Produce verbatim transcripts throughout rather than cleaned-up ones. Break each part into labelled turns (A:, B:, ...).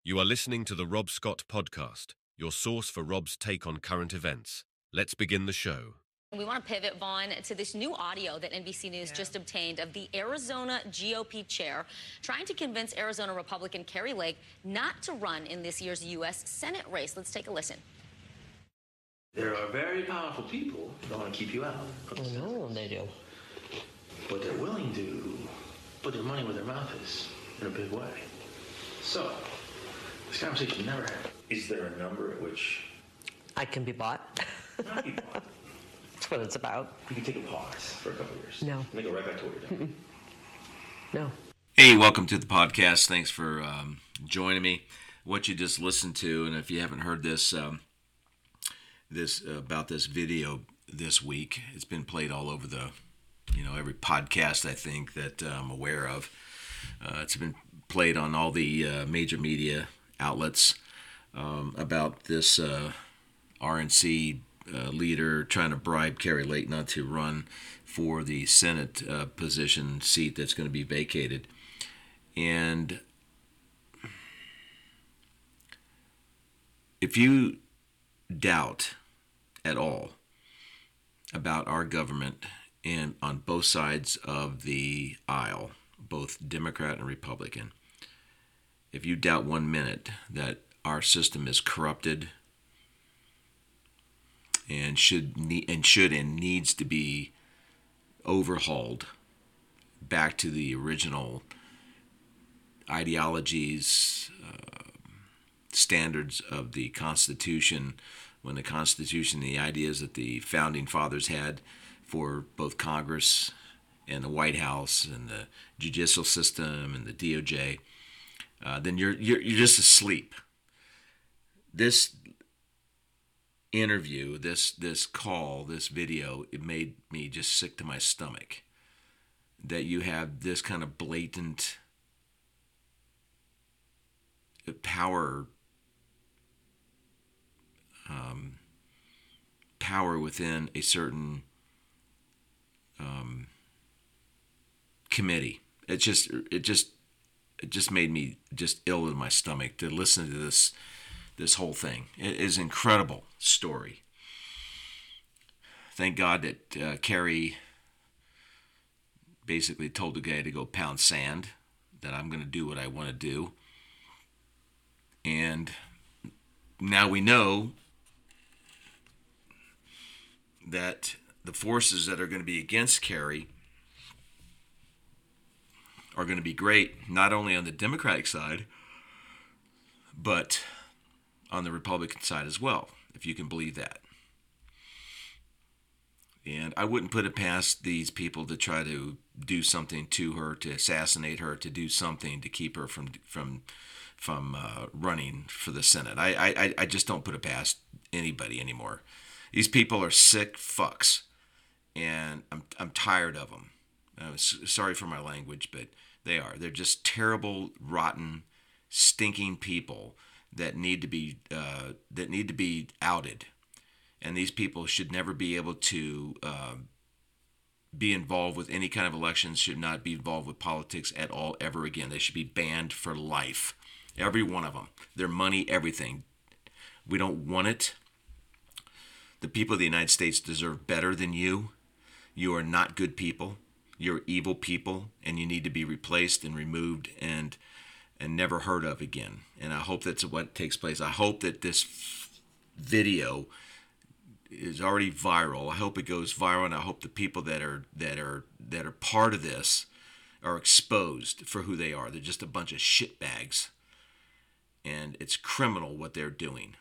A: You are listening to the Rob Scott Podcast, your source for Rob's take on current events. Let's begin the show.
B: We want to pivot, Vaughn, to this new audio that N B C News yeah. just obtained of the Arizona G O P chair trying to convince Arizona Republican Kari Lake not to run in this year's U S Senate race. Let's take a listen.
C: There are very powerful people that want to keep you out.
D: I know they do.
C: But they're willing to put their money where their mouth is in a big way. So, this conversation never happened. Is there a number at which
D: I can be bought?
C: not be bought?
D: That's what it's about.
C: You can take a pause for a couple of years.
D: No.
C: And then go right back to what you're doing.
D: No.
E: Hey, welcome to the podcast. Thanks for um, joining me. What you just listened to, and if you haven't heard this, um, this uh, about this video this week, it's been played all over the, you know, every podcast I think that uh, I'm aware of. Uh, it's been played on all the uh, major media outlets um, about this uh, R N C uh, leader trying to bribe Kari Lake not to run for the Senate uh, position seat that's going to be vacated. And if you doubt at all about our government and on both sides of the aisle, both Democrat and Republican, if you doubt one minute that our system is corrupted and should need, and should and needs to be overhauled back to the original ideologies, uh, standards of the Constitution, when the Constitution, the ideas that the Founding Fathers had for both Congress and the White House and the judicial system and the D O J, uh, then you're, you're you're just asleep. This interview, this this call, this video, it made me just sick to my stomach. That you have this kind of blatant power, um, power within a certain um, committee. It just, it just, it just made me just ill in my stomach to listen to this, this whole thing. It is an incredible story. Thank God that uh, Kari basically told the guy to go pound sand, that I'm going to do what I want to do. And now we know that the forces that are going to be against Kari are going to be great, not only on the Democratic side, but on the Republican side as well, if you can believe that. And I wouldn't put it past these people to try to do something to her, to assassinate her, to do something to keep her from from from uh, running for the Senate. I, I I just don't put it past anybody anymore. These people are sick fucks, and I'm I'm tired of them. Uh, sorry for my language, but they are. They're just terrible, rotten, stinking people that need to be uh, that need to be outed. And these people should never be able to uh, be involved with any kind of elections, should not be involved with politics at all ever again. They should be banned for life. Every one of them. Their money, everything. We don't want it. The people of the United States deserve better than you. You are not good people. You're evil people, and you need to be replaced and removed and and never heard of again. And I hope that's what takes place. I hope that this video is already viral. I hope it goes viral, and I hope the people that are that are that are part of this are exposed for who they are. They're just a bunch of shitbags, and it's criminal what they're doing.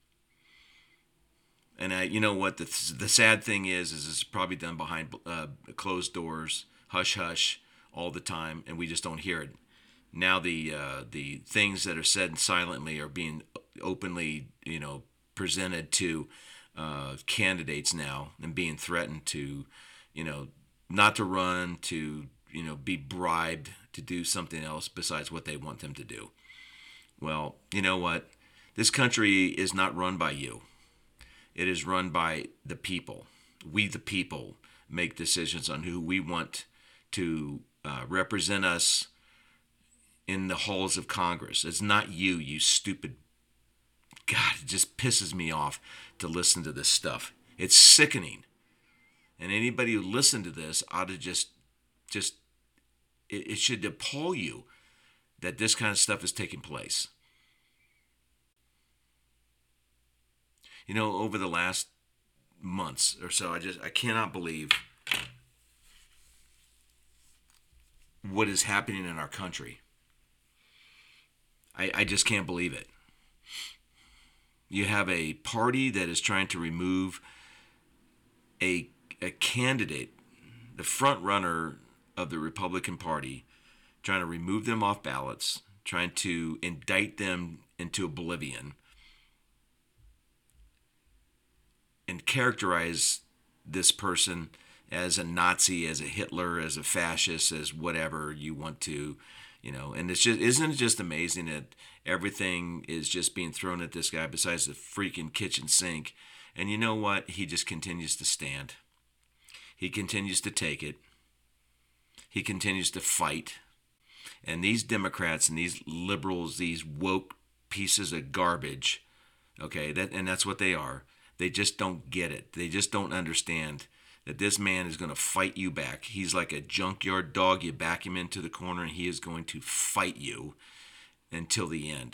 E: And I, you know what? The the sad thing is, is it's probably done behind uh, closed doors, hush hush, all the time, and we just don't hear it. Now the uh, the things that are said silently are being openly, you know, presented to uh, candidates now, and being threatened to, you know, not to run, to, you know, be bribed to do something else besides what they want them to do. Well, you know what? This country is not run by you. It is run by the people. We, the people, make decisions on who we want to uh, represent us in the halls of Congress. It's not you, you stupid. God, it just pisses me off to listen to this stuff. It's sickening. And anybody who listened to this ought to just, just, it, it should appall you that this kind of stuff is taking place. You know, over the last months or so, I just, I cannot believe what is happening in our country. I, I just can't believe it. You have a party that is trying to remove a, a candidate, the front runner of the Republican Party, trying to remove them off ballots, trying to indict them into oblivion, and characterize this person as a Nazi, as a Hitler, as a fascist, as whatever you want to, you know. And it's just, isn't it just amazing that everything is just being thrown at this guy besides the freaking kitchen sink? And you know what? He just continues to stand. He continues to take it. He continues to fight. And these Democrats and these liberals, these woke pieces of garbage, okay, that and that's what they are. They just don't get it. They just don't understand that this man is going to fight you back. He's like a junkyard dog. You back him into the corner and he is going to fight you until the end.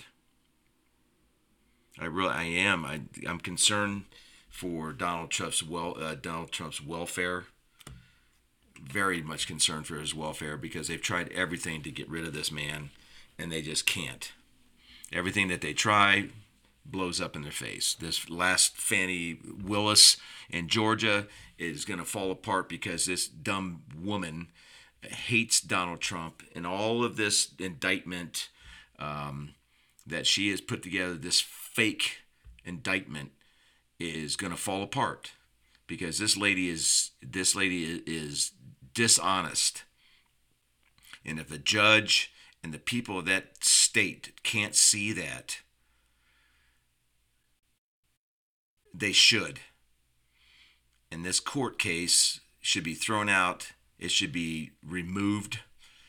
E: I really, I am. I, I'm concerned for Donald Trump's well, uh, Donald Trump's welfare. Very much concerned for his welfare because they've tried everything to get rid of this man, and they just can't. Everything that they try blows up in their face. This last Fannie Willis in Georgia is going to fall apart because this dumb woman hates Donald Trump, and all of this indictment um, that she has put together, this fake indictment, is going to fall apart because this lady is this lady is dishonest. And if the judge and the people of that state can't see that, they should. And this court case should be thrown out. It should be removed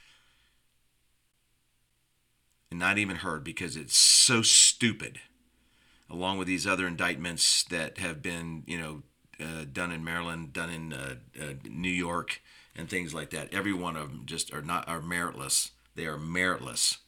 E: and not even heard because it's so stupid, along with these other indictments that have been, you know, uh, done in Maryland, done in uh, uh, New York, and things like that. Every one of them just are not are meritless. They are meritless.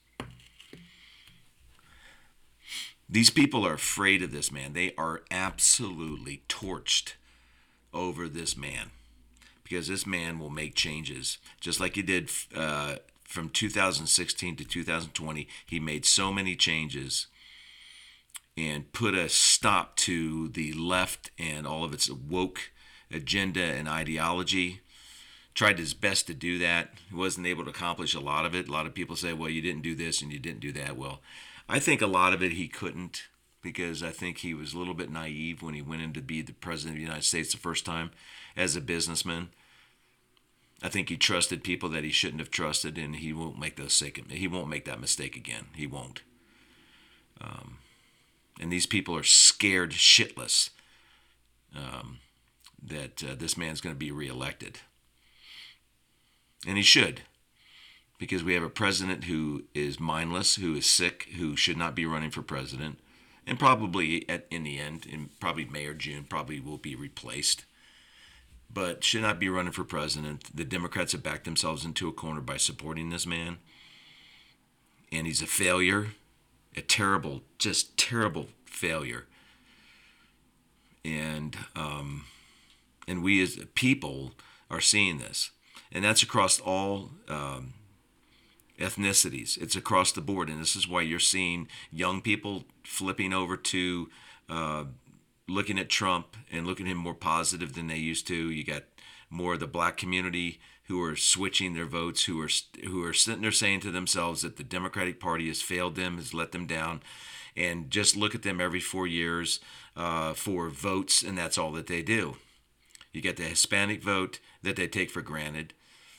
E: These people are afraid of this man. They are absolutely torched over this man because this man will make changes. Just like he did uh, from two thousand sixteen to two thousand twenty. He made so many changes and put a stop to the left and all of its woke agenda and ideology. Tried his best to do that. He wasn't able to accomplish a lot of it. A lot of people say, well, you didn't do this and you didn't do that. Well, I think a lot of it he couldn't because I think he was a little bit naive when he went in to be the president of the United States the first time as a businessman. I think he trusted people that he shouldn't have trusted, and he won't make those second. He won't make that mistake again. He won't. Um, and these people are scared shitless um, that uh, this man's going to be reelected. And he should, because we have a president who is mindless, who is sick, who should not be running for president, and probably at, in the end, in probably May or June, probably will be replaced, but should not be running for president. The Democrats have backed themselves into a corner by supporting this man, and he's a failure, a terrible, just terrible failure. And um, and we as people are seeing this. And that's across all um, ethnicities. It's across the board. And this is why you're seeing young people flipping over to uh, looking at Trump and looking at him more positive than they used to. You got more of the black community who are switching their votes, who are who are sitting there saying to themselves that the Democratic Party has failed them, has let them down. And just look at them every four years uh, for votes, and that's all that they do. You get the Hispanic vote that they take for granted,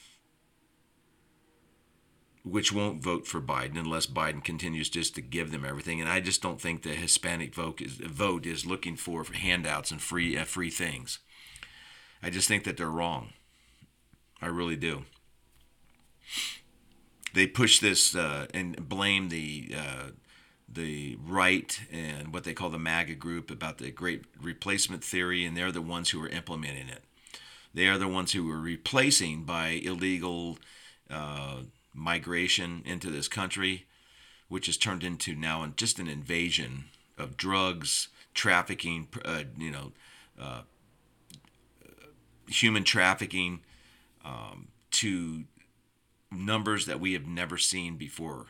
E: which won't vote for Biden unless Biden continues just to give them everything. And I just don't think the Hispanic vote is, vote is looking for handouts and free uh, free things. I just think that they're wrong. I really do. they push this uh, and blame the uh, the right and what they call the MAGA group about the Great Replacement Theory, and they're the ones who are implementing it. They are the ones who are replacing by illegal uh, migration into this country, which has turned into now just an invasion of drugs, trafficking, uh, you know, uh, human trafficking um, to numbers that we have never seen before.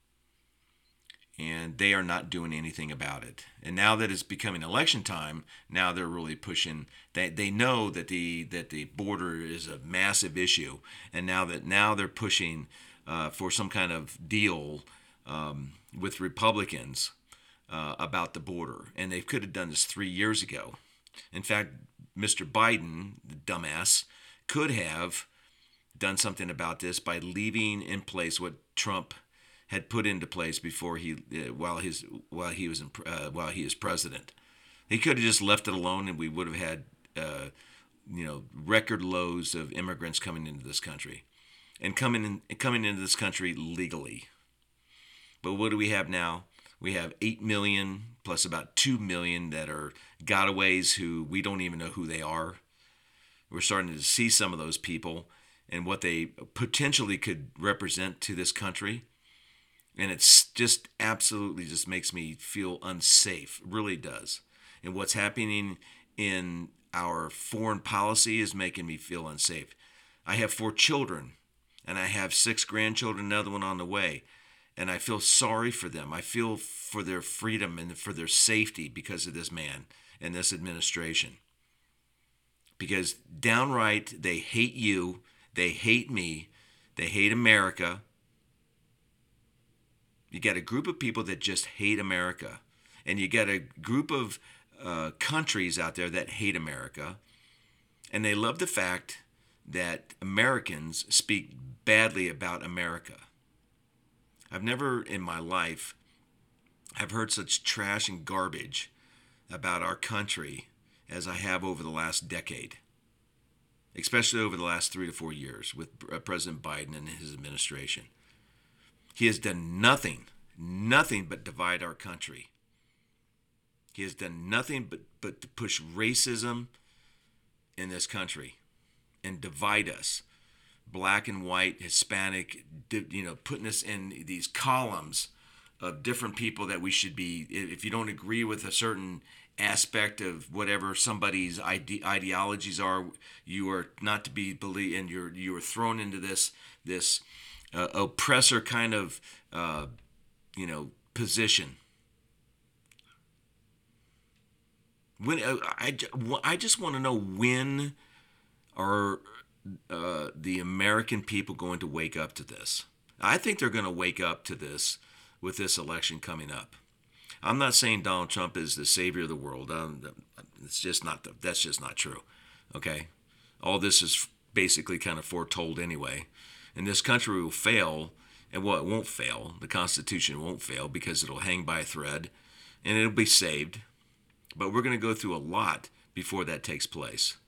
E: And they are not doing anything about it. And now that it's becoming election time, now they're really pushing. They they know that the that the border is a massive issue, and now that now they're pushing uh, for some kind of deal um, with Republicans uh, about the border. And they could have done this three years ago. In fact, Mister Biden, the dumbass, could have done something about this by leaving in place what Trump had put into place before he, uh, while his, while he was, in, uh, while he is president. He could have just left it alone, and we would have had, uh, you know, record lows of immigrants coming into this country, and coming in, coming into this country legally. But what do we have now? We have eight million plus about two million that are gotaways who we don't even know who they are. We're starting to see some of those people and what they potentially could represent to this country. And it's just absolutely just makes me feel unsafe. It really does. And what's happening in our foreign policy is making me feel unsafe. I have four children, and I have six grandchildren, another one on the way. And I feel sorry for them. I feel for their freedom and for their safety because of this man and this administration. Because downright, they hate you. They hate me. They hate America. You got a group of people that just hate America. And you got a group of uh, countries out there that hate America. And they love the fact that Americans speak badly about America. I've never in my life have heard such trash and garbage about our country as I have over the last decade. Especially over the last three to four years with uh, President Biden and his administration. He has done nothing, nothing but divide our country. He has done nothing but, but to push racism in this country and divide us. Black and white, Hispanic, you know, putting us in these columns of different people that we should be, if you don't agree with a certain aspect of whatever somebody's ide- ideologies are, you are not to be believed, and you're you are thrown into this this uh, oppressor kind of uh, you know position. When uh, I I just want to know, when are uh, the American people going to wake up to this? I think they're going to wake up to this with this election coming up. I'm not saying Donald Trump is the savior of the world. Um, it's just not. The, that's just not true. Okay, all this is basically kind of foretold anyway, and this country will fail. And well, it won't fail. The Constitution won't fail because it'll hang by a thread, and it'll be saved. But we're going to go through a lot before that takes place.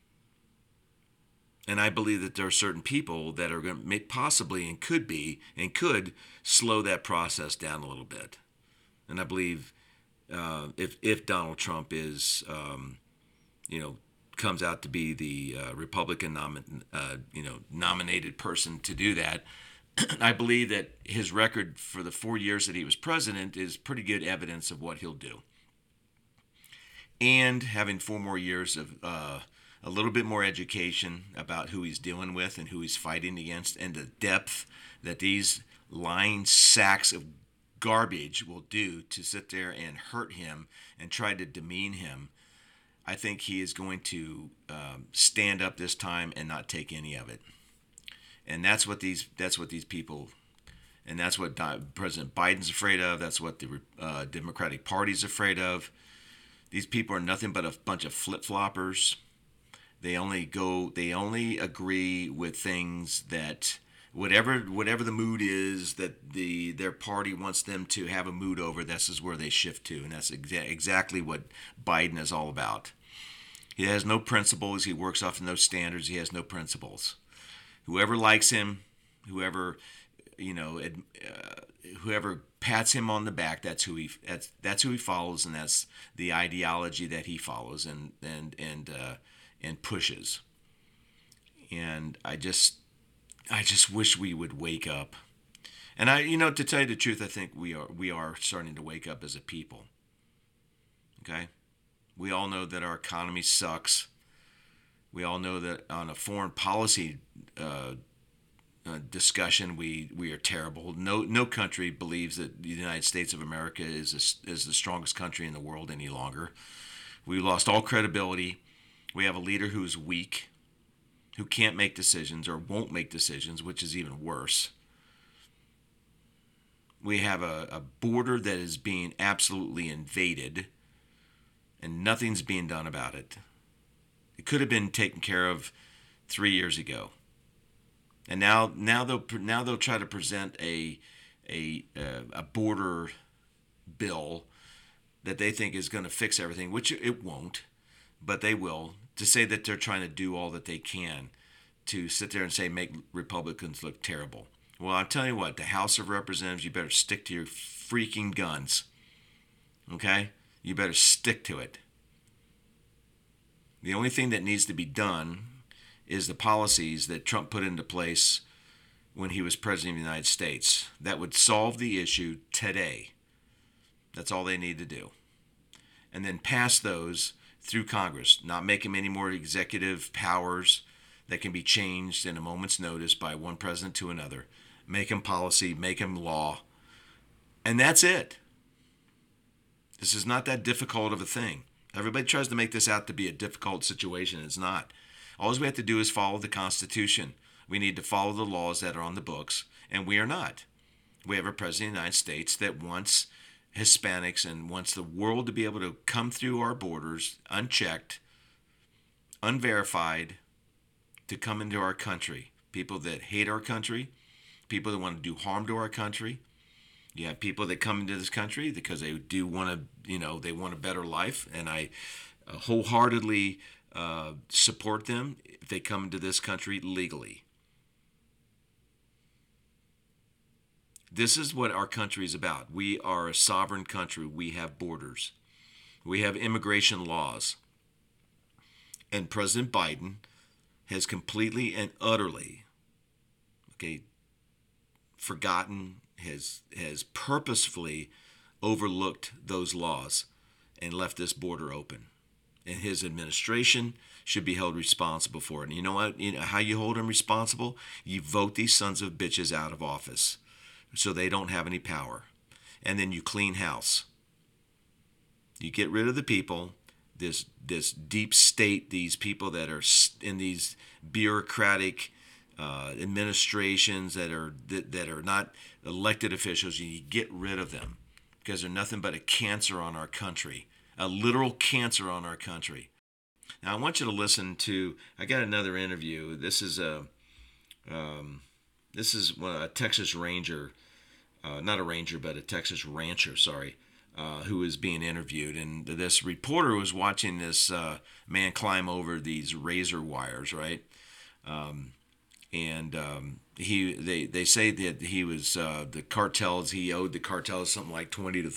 E: And I believe that there are certain people that are going to make possibly and could be and could slow that process down a little bit. And I believe uh, if if Donald Trump is, um, you know, comes out to be the uh, Republican nomin- uh, you know nominated person to do that, I believe that his record for the four years that he was president is pretty good evidence of what he'll do. And having four more years of uh, a little bit more education about who he's dealing with and who he's fighting against, and the depth that these lying sacks of garbage will do to sit there and hurt him and try to demean him, I think he is going to um, stand up this time and not take any of it. And that's what these that's what these people, and that's what President Biden's afraid of. That's what the uh, Democratic Party's afraid of. These people are nothing but a bunch of flip-floppers. They only go. They only agree with things that whatever whatever the mood is that the their party wants them to have a mood over. This is where they shift to, and that's exa- exactly what Biden is all about. He has no principles. He works off of no standards. He has no principles. Whoever likes him, whoever you know, ad, uh, whoever pats him on the back, that's who he that's that's who he follows, and that's the ideology that he follows and and and uh, and pushes. And I just I just wish we would wake up. And I, you know, to tell you the truth, I think we are we are starting to wake up as a people. Okay, we all know that our economy sucks. We all know that on a foreign policy uh, uh, discussion, we, we are terrible. No no country believes that the United States of America is a, is the strongest country in the world any longer. We lost all credibility. We have a leader who's weak, who can't make decisions or won't make decisions, which is even worse. We have a, a border that is being absolutely invaded, and nothing's being done about it. It could have been taken care of three years ago, and now now they'll now they'll try to present a a a border bill that they think is going to fix everything, which it won't, but they will, to say that they're trying to do all that they can to sit there and say make Republicans look terrible. Well, I'm telling you what, the House of Representatives, you better stick to your freaking guns. Okay? You better stick to it. The only thing that needs to be done is the policies that Trump put into place when he was president of the United States. That would solve the issue today. That's all they need to do. And then pass those through Congress, not make them any more executive powers that can be changed in a moment's notice by one president to another. Make them policy, make them law. And that's it. This is not that difficult of a thing. Everybody tries to make this out to be a difficult situation. It's not. All we have to do is follow the Constitution. We need to follow the laws that are on the books, and we are not. We have a president of the United States that wants Hispanics and wants the world to be able to come through our borders unchecked, unverified, to come into our country. People that hate our country, people that want to do harm to our country. You have people that come into this country because they do want to, you know, they want a better life, and I uh, wholeheartedly uh, support them if they come into this country legally. This is what our country is about. We are a sovereign country. We have borders. We have immigration laws. And President Biden has completely and utterly, okay, forgotten, has has purposefully overlooked those laws and left this border open. And his administration should be held responsible for it. And you know what? You know how you hold them responsible? You vote these sons of bitches out of office so they don't have any power. And then you clean house. You get rid of the people, this this deep state, these people that are in these bureaucratic uh, administrations that are that, that are not elected officials. You get rid of them because they're nothing but a cancer on our country, a literal cancer on our country. Now I want you to listen to. I got another interview. This is a um, this is a Texas Ranger, uh, not a ranger, but a Texas rancher. Sorry. Uh, who is being interviewed, and this reporter was watching this uh, man climb over these razor wires, right? Um, and um, he, they, they say that he was uh, the cartels. He owed the cartels something like twenty to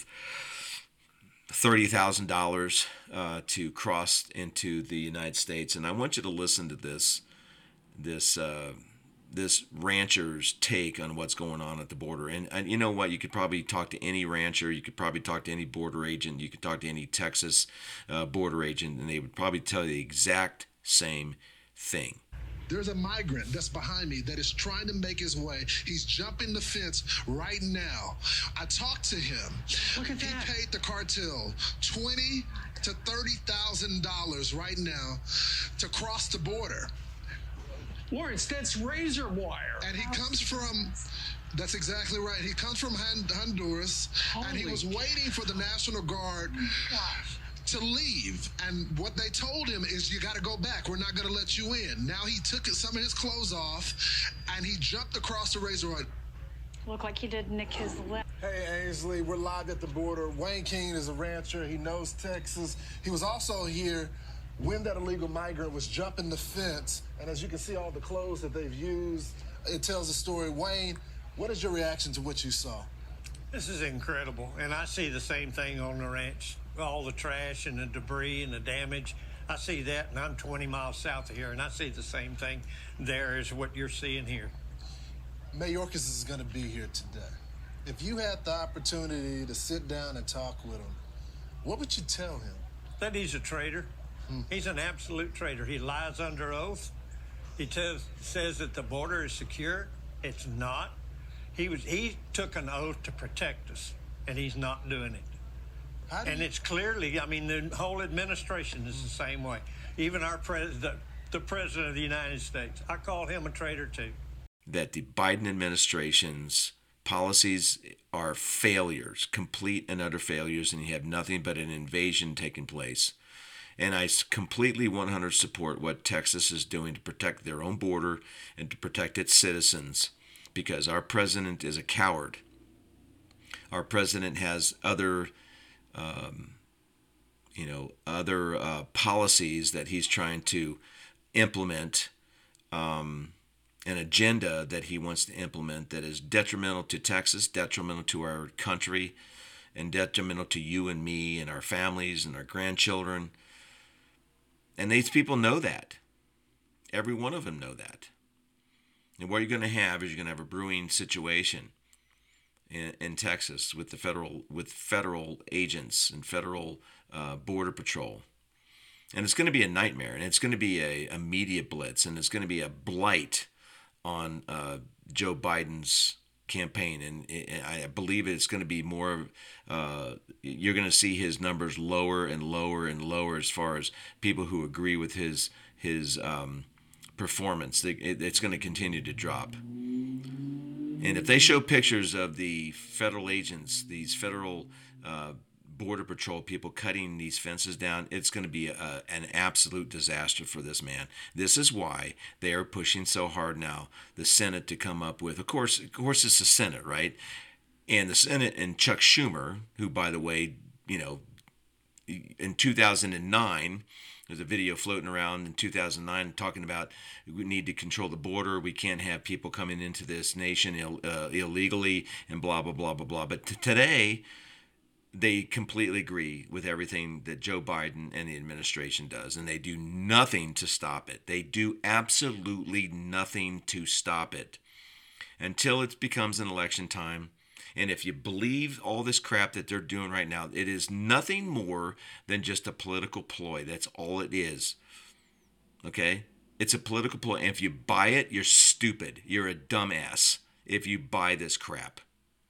E: thirty thousand dollars uh, to cross into the United States. And I want you to listen to this, this. Uh, this rancher's take on what's going on at the border. And, and you know what? You could probably talk to any rancher. You could probably talk to any border agent. You could talk to any Texas uh, border agent, and they would probably tell you the exact same thing.
F: There's a migrant that's behind me that is trying to make his way. He's jumping the fence right now. I talked to him.
G: Look at that.
F: He paid the cartel twenty to thirty thousand dollars right now to cross the border.
G: Lawrence, that's razor wire.
F: And he comes from, that's exactly right. He comes from Honduras, Holy and he was waiting for the National Guard gosh. to leave. And what they told him is, you got to go back. We're not going to let you in. Now he took some of his clothes off, and he jumped across the razor wire.
H: Looked like he did nick his lip.
F: Hey, Ainsley, we're live at the border. Wayne King is a rancher. He knows Texas. He was also here when that illegal migrant was jumping the fence. And as you can see, all the clothes that they've used, it tells the story. Wayne, What is your reaction to what you saw?
G: This is incredible, and I see the same thing on the ranch. All the trash and the debris and the damage. I see that, and I'm twenty miles south of here, and I see the same thing there as what you're seeing here.
F: Mayorkas is going to be here today. If you had the opportunity to sit down and talk with him, what would you tell him?
G: That he's a traitor. Hmm. He's an absolute traitor. He lies under oath. He tells, says that the border is secure. It's not. He was he took an oath to protect us, and he's not doing it. And you... it's clearly, I mean, the whole administration is the same way. Even our president, the president of the United States, I call him a traitor too.
E: That the Biden administration's policies are failures, complete and utter failures, and you have nothing but an invasion taking place. And I completely one hundred support what Texas is doing to protect their own border and to protect its citizens, because our president is a coward. Our president has other, um, you know, other uh, policies that he's trying to implement, um, an agenda that he wants to implement that is detrimental to Texas, detrimental to our country, and detrimental to you and me and our families and our grandchildren. And these people know that. Every one of them know that. And what you're going to have is you're going to have a brewing situation in, in Texas with the federal with federal agents and federal uh, border patrol. And it's going to be a nightmare, and it's going to be a, a media blitz, and it's going to be a blight on uh, Joe Biden's campaign. And it, I believe it's going to be more, uh, you're going to see his numbers lower and lower and lower as far as people who agree with his his um, performance. It, it's going to continue to drop. And if they show pictures of the federal agents, these federal uh, border patrol people cutting these fences down, it's going to be a, an absolute disaster for this man. This is why they are pushing so hard now, the Senate, to come up with, of course, of course it's the Senate, right? And the Senate and Chuck Schumer, who, by the way, you know, in two thousand nine, there's a video floating around in two thousand nine talking about we need to control the border. We can't have people coming into this nation Ill, uh, illegally and blah, blah, blah, blah, blah. But t- today, they completely agree with everything that Joe Biden and the administration does, and they do nothing to stop it. They do absolutely nothing to stop it until it becomes an election time. And if you believe all this crap that they're doing right now, it is nothing more than just a political ploy. That's all it is. Okay? It's a political ploy. And if you buy it, you're stupid. You're a dumbass if you buy this crap.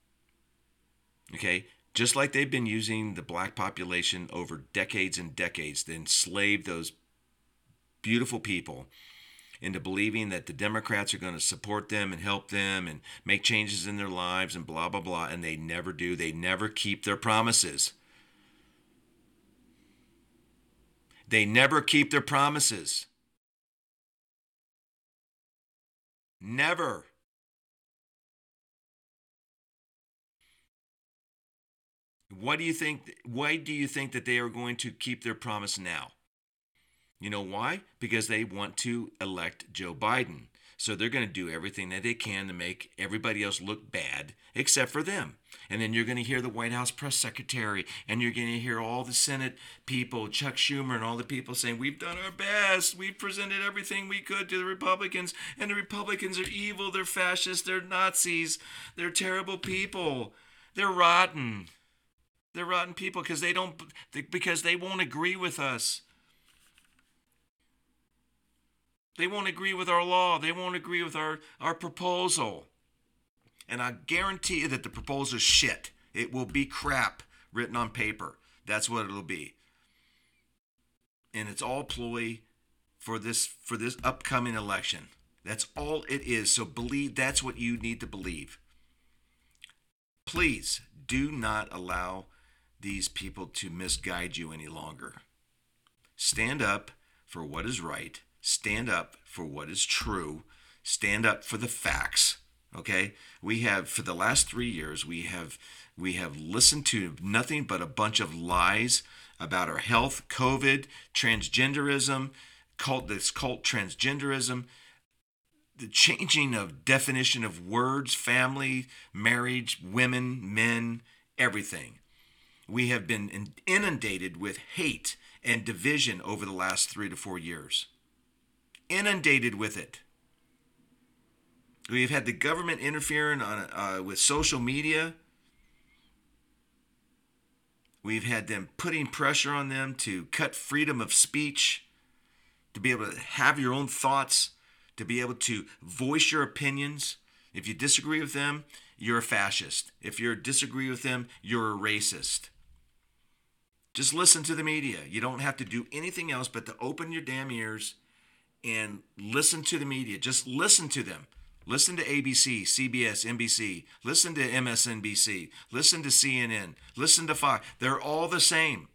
E: Okay? Just like they've been using the black population over decades and decades to enslave those beautiful people into believing that the Democrats are going to support them and help them and make changes in their lives and blah, blah, blah. And they never do. They never keep their promises. They never keep their promises. Never. What do you think? Why do you think that they are going to keep their promise now? You know why? Because they want to elect Joe Biden. So they're going to do everything that they can to make everybody else look bad except for them. And then you're going to hear the White House press secretary, and you're going to hear all the Senate people, Chuck Schumer and all the people saying, we've done our best. We've presented everything we could to the Republicans, and the Republicans are evil. They're fascists. They're Nazis. They're terrible people. They're rotten. They're rotten people because they don't, because they won't agree with us. They won't agree with our law. They won't agree with our, our proposal. And I guarantee you that the proposal is shit. It will be crap written on paper. That's what it'll be. And it's all ploy for this for this upcoming election. That's all it is. So believe, that's what you need to believe. Please do not allow these people to misguide you any longer. Stand up for what is right. Stand up for what is true. Stand up for the facts. Okay? We have, for the last three years, we have we have listened to nothing but a bunch of lies about our health, COVID, transgenderism, cult, this cult transgenderism. the changing of definition of words, family, marriage, women, men, everything. We have been inundated with hate and division over the last three to four years. Inundated with it. We've had the government interfering on uh, with social media. We've had them putting pressure on them to cut freedom of speech, to be able to have your own thoughts, to be able to voice your opinions. If you disagree with them, you're a fascist. If you disagree with them, you're a racist. Just listen to the media. You don't have to do anything else but to open your damn ears and listen to the media. Just listen to them. Listen to A B C, C B S, N B C. Listen to M S N B C. Listen to C N N. Listen to Fox. They're all the same.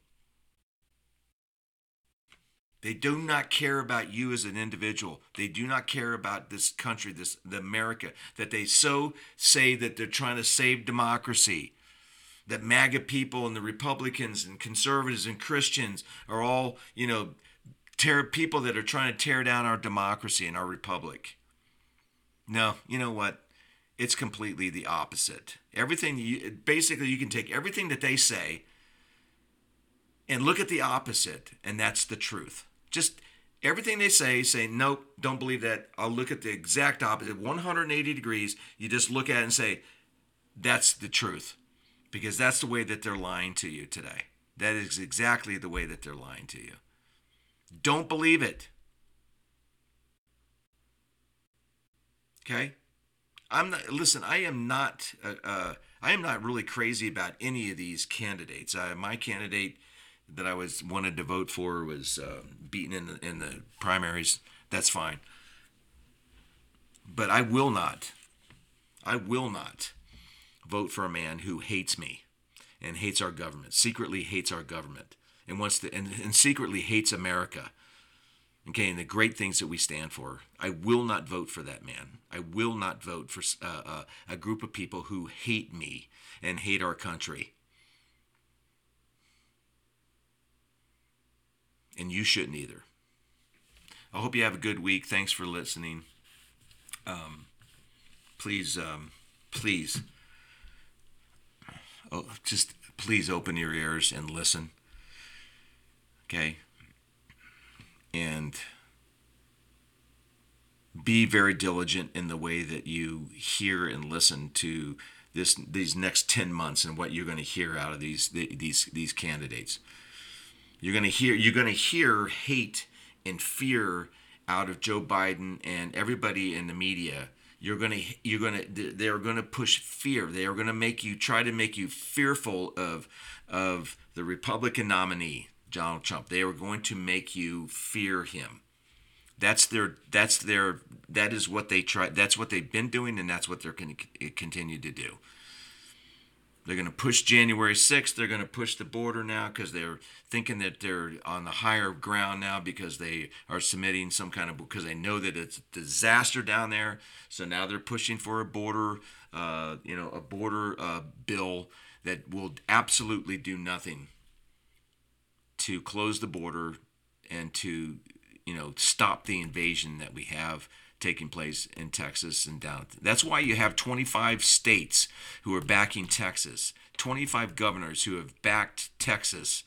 E: They do not care about you as an individual. They do not care about this country, this the America, that they so say that they're trying to save democracy. That MAGA people and the Republicans and conservatives and Christians are all, you know, tear, people that are trying to tear down our democracy and our republic. No, you know what? It's completely the opposite. Everything, you, basically you can take everything that they say and look at the opposite, and that's the truth. Just everything they say, say, nope, don't believe that. I'll look at the exact opposite. one hundred eighty degrees, you just look at it and say, that's the truth. Because that's the way that they're lying to you today. That is exactly the way that they're lying to you. Don't believe it. Okay? I'm not, listen, I am not, uh, uh, I am not really crazy about any of these candidates. Uh, my candidate that I was wanted to vote for was uh, beaten in the, in the primaries. That's fine. But I will not, I will not vote for a man who hates me and hates our government, secretly hates our government, and wants to, and, and secretly hates America. Okay, and the great things that we stand for. I will not vote for that man. I will not vote for uh, uh, a group of people who hate me and hate our country. And you shouldn't either. I hope you have a good week. Thanks for listening. Um, please, um, please, oh, just please open your ears and listen. Okay? And be very diligent in the way that you hear and listen to this these next ten months and what you're going to hear out of these these these candidates. You're going to hear you're going to hear hate and fear out of Joe Biden and everybody in the media. You're going to you're going to they're going to push fear. They are going to make you try to make you fearful of of the Republican nominee, Donald Trump. They are going to make you fear him. That's their that's their that is what they try that's what they've been doing, and that's what they're going to continue to do. They're going to push January sixth. They're going to push the border now because they're thinking that they're on the higher ground now because they are submitting some kind of, because they know that it's a disaster down there. So now they're pushing for a border, uh, you know, a border uh, bill that will absolutely do nothing to close the border and to, you know, stop the invasion that we have taking place in Texas and down. That's why you have twenty-five states who are backing Texas, twenty-five governors who have backed Texas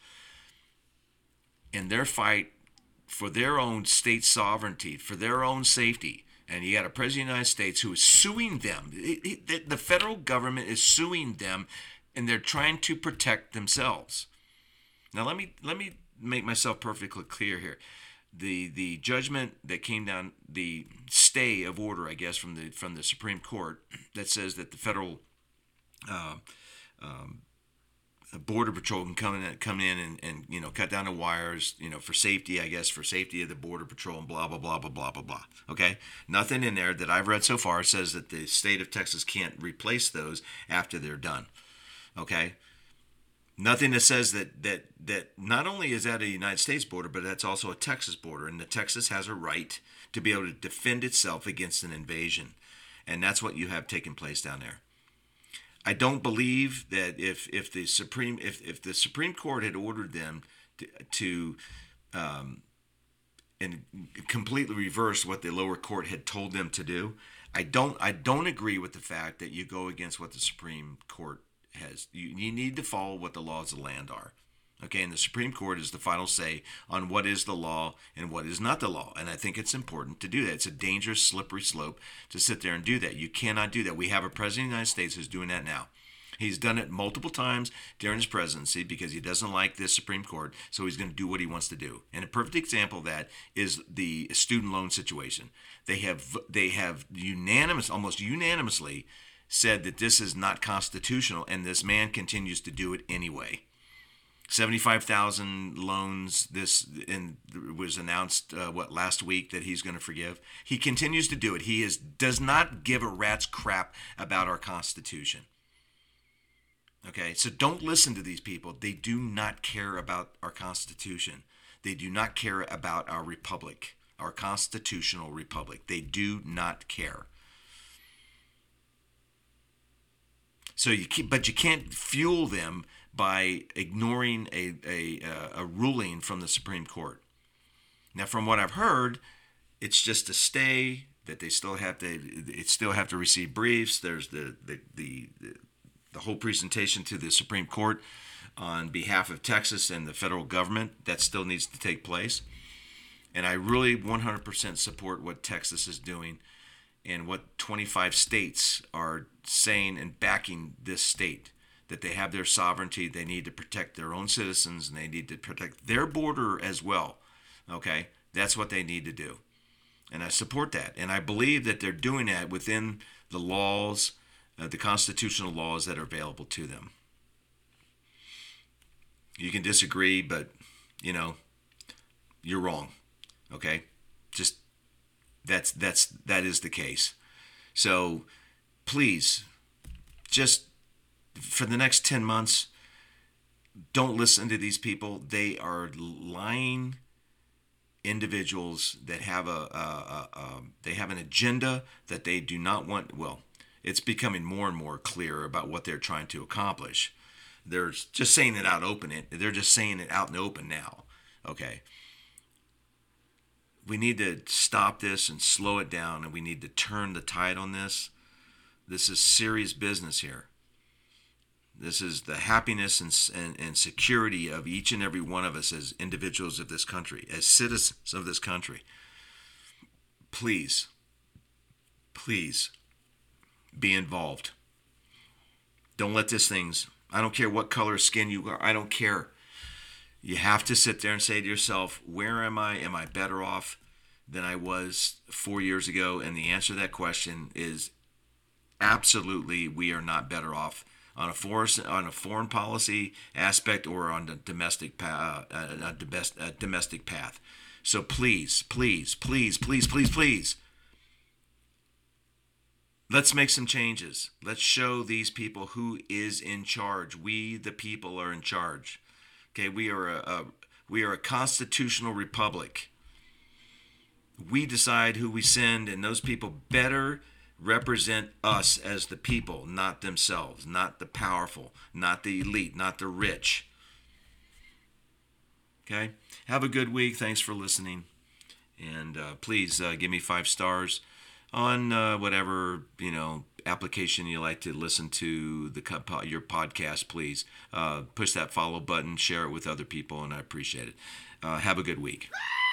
E: in their fight for their own state sovereignty, for their own safety. And you got a president of the United States who is suing them. It, it, the federal government is suing them, and they're trying to protect themselves. Now let me let me make myself perfectly clear here. The the judgment that came down, the stay of order, I guess, from the from the Supreme Court that says that the federal uh, um, Border Patrol can come in, come in and, and you know cut down the wires, you know, for safety, I guess, for safety of the Border Patrol and blah blah blah blah blah blah blah. Okay, nothing in there that I've read so far says that the state of Texas can't replace those after they're done. Okay. Nothing that says that that that not only is that a United States border, but that's also a Texas border, and that Texas has a right to be able to defend itself against an invasion, and that's what you have taken place down there. I don't believe that if if the Supreme if if the Supreme Court had ordered them to, to um, and completely reverse what the lower court had told them to do. I don't I don't agree with the fact that you go against what the Supreme Court has. You, you need to follow what the laws of the land are. Okay, and the Supreme Court is the final say on what is the law and what is not the law. And I think it's important to do that. It's a dangerous, slippery slope to sit there and do that. You cannot do that. We have a president of the United States who's doing that now. He's done it multiple times during his presidency because he doesn't like the Supreme Court, so he's going to do what he wants to do. And a perfect example of that is the student loan situation. They have they have unanimous, almost unanimously said that this is not constitutional, and this man continues to do it anyway. seventy-five thousand loans this in, was announced uh, what last week that he's going to forgive. He continues to do it. He is does not give a rat's crap about our Constitution. Okay, so don't listen to these people. They do not care about our Constitution. They do not care about our republic, our constitutional republic. They do not care. So you keep, but you can't fuel them by ignoring a, a, a ruling from the Supreme Court. Now, from what I've heard, it's just a stay that they still have to, it still have to receive briefs. There's the, the, the, the the whole presentation to the Supreme Court on behalf of Texas and the federal government. That still needs to take place. And I really one hundred percent support what Texas is doing and what twenty-five states are saying and backing this state, that they have their sovereignty, they need to protect their own citizens, and they need to protect their border as well. Okay? That's what they need to do. And I support that. And I believe that they're doing that within the laws, Uh, the constitutional laws that are available to them. You can disagree, but, you know, you're wrong. Okay? Just, that's, that's, that is the case. So, please, just, for the next ten months, don't listen to these people. They are lying individuals that have a, a, a, a they have an agenda that they do not want, well, it's becoming more and more clear about what they're trying to accomplish. They're just saying it out open. They're just saying it out in the open now. Okay. We need to stop this and slow it down, and we need to turn the tide on this. This is serious business here. This is the happiness and, and, and security of each and every one of us as individuals of this country, as citizens of this country. Please, please, be involved. Don't let this things, I don't care what color skin you are, I don't care. You have to sit there and say to yourself, where am I? Am I better off than I was four years ago? And the answer to that question is absolutely, we are not better off on a foreign, on a foreign policy aspect or on the domestic, uh, a, domestic, a domestic path. So please, please, please, please, please, please, let's make some changes. Let's show these people who is in charge. We, the people, are in charge. Okay, we are a, a we are a constitutional republic. We decide who we send, and those people better represent us as the people, not themselves, not the powerful, not the elite, not the rich. Okay, have a good week. Thanks for listening, and uh, please uh, give me five stars on uh, whatever, you know, application you like to listen to the your podcast. Please uh, push that follow button, share it with other people, and I appreciate it. Uh, have a good week.